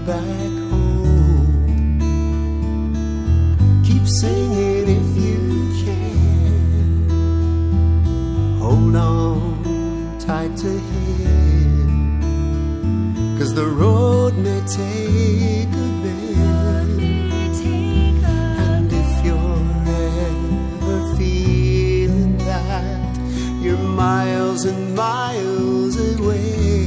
back home. Keep singing if you can. Hold on tight to him, 'cause the road may take a bend. And if you're ever feeling that you're miles and miles away,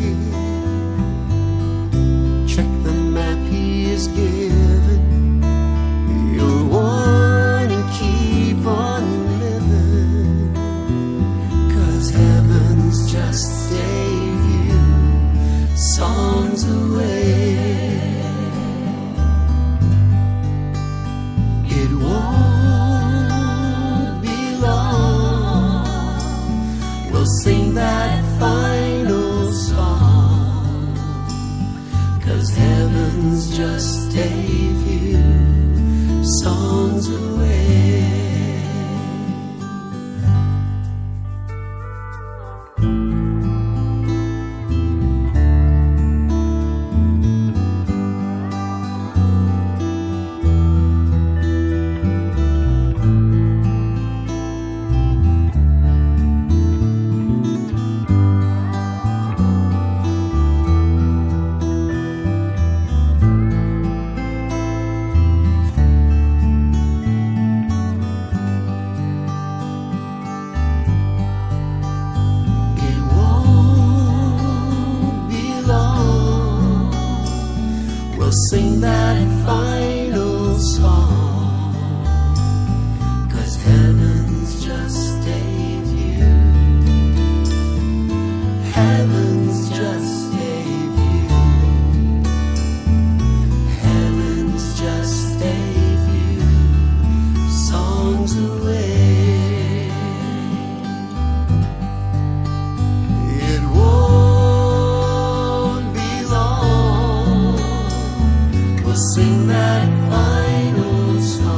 check the map he is given. You'll want to keep on living, 'cause heaven's just a few songs away. It won't be long, we'll sing that final song, 'cause heaven's just a few songs away. We'll sing that final song, 'cause heaven's just a view. Heaven's just a view. Heaven's just a few songs away. It won't be long, we'll sing that final song.